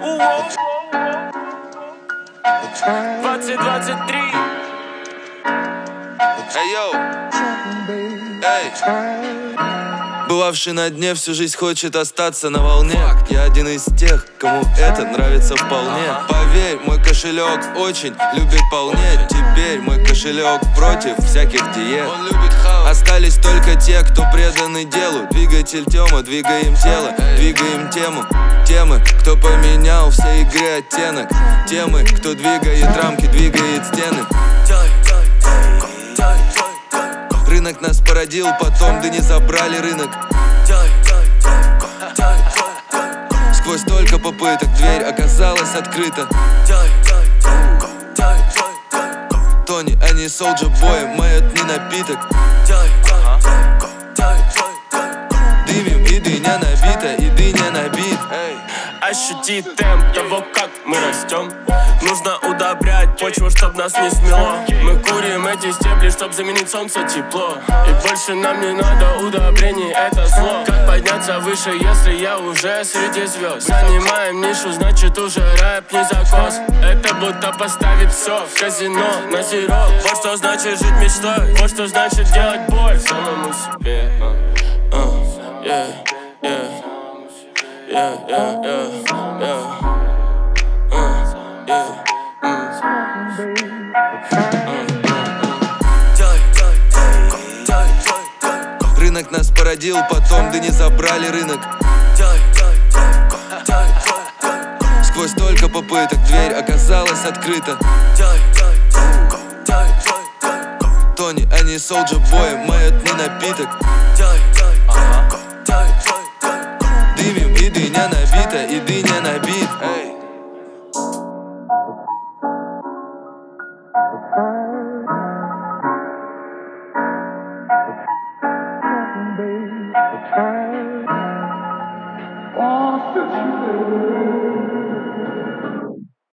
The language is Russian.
2023. Эй, йоу. Эй. Бывавший на дне всю жизнь хочет остаться на волне. Я один из тех, кому это нравится вполне. Поверь, мой кошелек очень любит полнеть. Теперь мой кошелек против всяких диет. Остались только те, кто преданы делу. Двигатель Тёма, двигаем тело, двигаем тему. Темы, кто поменял всей игры оттенок. Темы, кто двигает рамки, двигает стены. Рынок нас породил, потом да не забрали рынок. Сквозь столько попыток дверь оказалась открыта. Тони, а не Soulja Boy, мает не напиток. Дымим, и дыня набита, и дыня набит. Ощути темп того, как мы растем. Нужно удобрять почву, чтоб нас не смело. Мы курим эти стебли, чтоб заменить солнце тепло. И больше нам не надо удобрений, это зло. Как подняться выше, если я уже среди звезд? Занимаем нишу, значит уже рэп не закос. Это будто поставить все в казино на зеро. Вот что значит жить мечтой, вот что значит делать боль самому себе. Рынок нас породил, потом да не забрали рынок. Сквозь столько попыток дверь оказалась открыта. Тони, а не Soulja Boy, мает не напиток. Дымим, и дыня набита, и дыня набит.